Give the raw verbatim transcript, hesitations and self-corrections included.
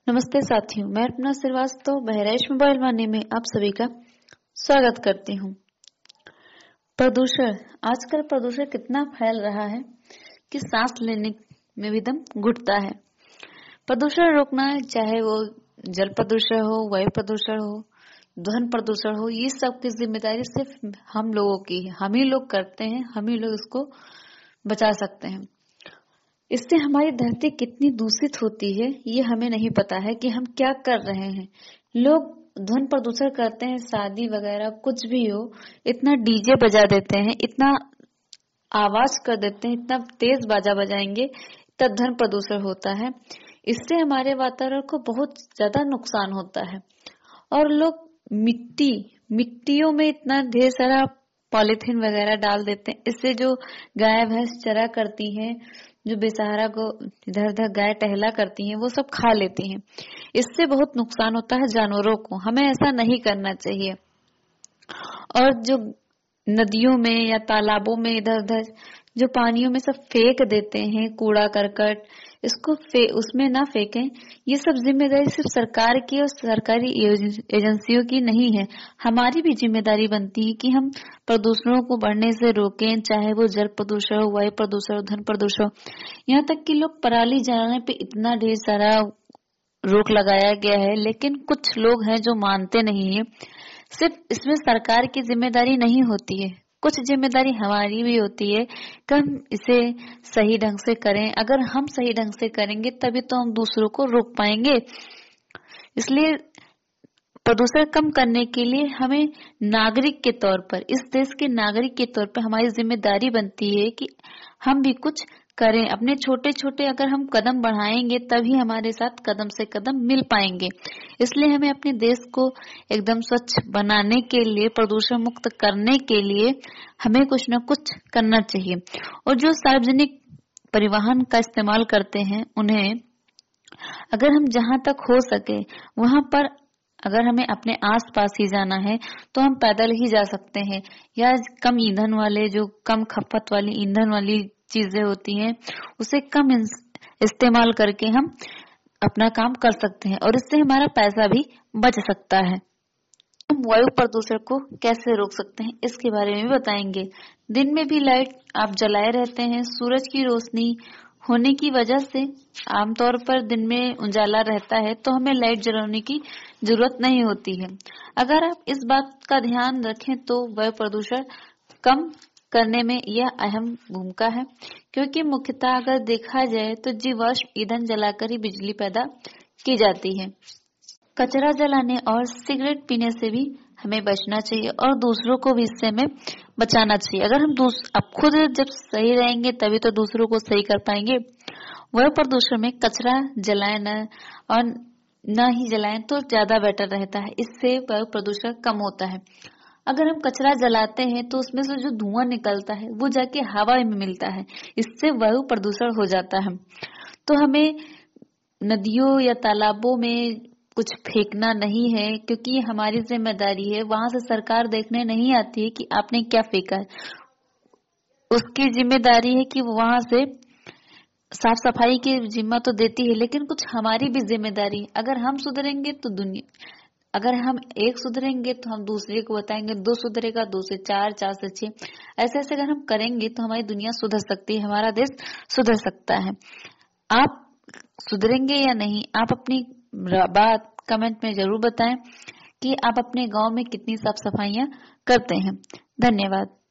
नमस्ते साथियों, मैं अपना श्रीवास्तव बहराइच मोबाइल वाणी में आप सभी का स्वागत करती हूँ। प्रदूषण, आजकल प्रदूषण कितना फैल रहा है कि सांस लेने में भी दम घुटता है। प्रदूषण रोकना है, चाहे वो जल प्रदूषण हो, वायु प्रदूषण हो, ध्वनि प्रदूषण हो, ये सब की जिम्मेदारी सिर्फ हम लोगों की है। हम ही लोग करते हैं, हम ही लोग इसको बचा सकते हैं। इससे हमारी धरती कितनी दूषित होती है ये हमें नहीं पता है कि हम क्या कर रहे हैं। लोग ध्वनि प्रदूषण करते हैं, शादी वगैरह कुछ भी हो, इतना डीजे बजा देते हैं, इतना आवाज कर देते हैं, इतना तेज बाजा बजाएंगे, इतना ध्वनि प्रदूषण होता है। इससे हमारे वातावरण को बहुत ज्यादा नुकसान होता है। और लोग मिट्टी मिट्टियों में इतना ढेर सारा पॉलीथीन वगैरह डाल देते हैं। इससे जो गाय भैंस चरा करती हैं, जो बेसहारा को इधर उधर गाय टहला करती हैं, वो सब खा लेती हैं। इससे बहुत नुकसान होता है जानवरों को। हमें ऐसा नहीं करना चाहिए। और जो नदियों में या तालाबों में इधर उधर जो पानियों में सब फेंक देते हैं कूड़ा करकट, इसको फे, उसमें ना फेंकें। ये सब जिम्मेदारी सिर्फ सरकार की और सरकारी एजेंसियों की नहीं है, हमारी भी जिम्मेदारी बनती है कि हम प्रदूषणों को बढ़ने से रोकें, चाहे वो जल प्रदूषण हो, वायु प्रदूषण हो, ध्वनि प्रदूषण हो। यहाँ तक कि लोग पराली जलाने पे इतना ढेर सारा रोक लगाया गया है, लेकिन कुछ लोग हैं जो मानते नहीं है। सिर्फ इसमें सरकार की जिम्मेदारी नहीं होती है, कुछ जिम्मेदारी हमारी भी होती है कि हम इसे सही ढंग से करें। अगर हम सही ढंग से करेंगे तभी तो हम दूसरों को रोक पाएंगे। इसलिए प्रदूषण कम करने के लिए हमें नागरिक के तौर पर, इस देश के नागरिक के तौर पर हमारी जिम्मेदारी बनती है कि हम भी कुछ करें। अपने छोटे छोटे अगर हम कदम बढ़ाएंगे तभी हमारे साथ कदम से कदम मिल पाएंगे। इसलिए हमें अपने देश को एकदम स्वच्छ बनाने के लिए, प्रदूषण मुक्त करने के लिए हमें कुछ न कुछ करना चाहिए। और जो सार्वजनिक परिवहन का इस्तेमाल करते हैं, उन्हें अगर हम जहां तक हो सके वहां पर, अगर हमें अपने आस पास ही जाना है तो हम पैदल ही जा सकते हैं, या कम ईंधन वाले, जो कम खपत वाली ईंधन वाली चीजें होती हैं, उसे कम इस्तेमाल करके हम अपना काम कर सकते हैं और इससे हमारा पैसा भी बच सकता है। हम वायु प्रदूषण को कैसे रोक सकते हैं इसके बारे में बताएंगे। दिन में भी लाइट आप जलाए रहते हैं, सूरज की रोशनी होने की वजह से आमतौर पर दिन में उजाला रहता है, तो हमें लाइट जलाने की जरूरत नहीं होती है। अगर आप इस बात का ध्यान रखें तो वायु प्रदूषण कम करने में यह अहम भूमिका है, क्योंकि मुख्यतः अगर देखा जाए तो जीवाश्म ईंधन जलाकर ही बिजली पैदा की जाती है। कचरा जलाने और सिगरेट पीने से भी हमें बचना चाहिए और दूसरों को भी इससे हमें बचाना चाहिए। अगर हम अब खुद जब सही रहेंगे तभी तो दूसरों को सही कर पाएंगे। वायु प्रदूषण में कचरा जलाएं न और न ही जलाएं तो ज्यादा बेटर रहता है, इससे वायु प्रदूषण कम होता है। अगर हम कचरा जलाते हैं तो उसमें से जो धुआं निकलता है वो जाके हवा में मिलता है, इससे वायु प्रदूषण हो जाता है। तो हमें नदियों या तालाबों में कुछ फेंकना नहीं है, क्योंकि ये हमारी जिम्मेदारी है। वहां से सरकार देखने नहीं आती है कि आपने क्या फेंका है, उसकी जिम्मेदारी है कि वहां से साफ सफाई की जिम्मा तो देती है, लेकिन कुछ हमारी भी जिम्मेदारी है। अगर हम सुधरेंगे तो दुनिया, अगर हम एक सुधरेंगे तो हम दूसरे को बताएंगे, दो सुधरेगा, दो से चार, चार से छह, ऐसे ऐसे अगर हम करेंगे तो हमारी दुनिया सुधर सकती है, हमारा देश सुधर सकता है। आप सुधरेंगे या नहीं, आप अपनी बात कमेंट में जरूर बताएं कि आप अपने गांव में कितनी साफ सफाइयां करते हैं। धन्यवाद।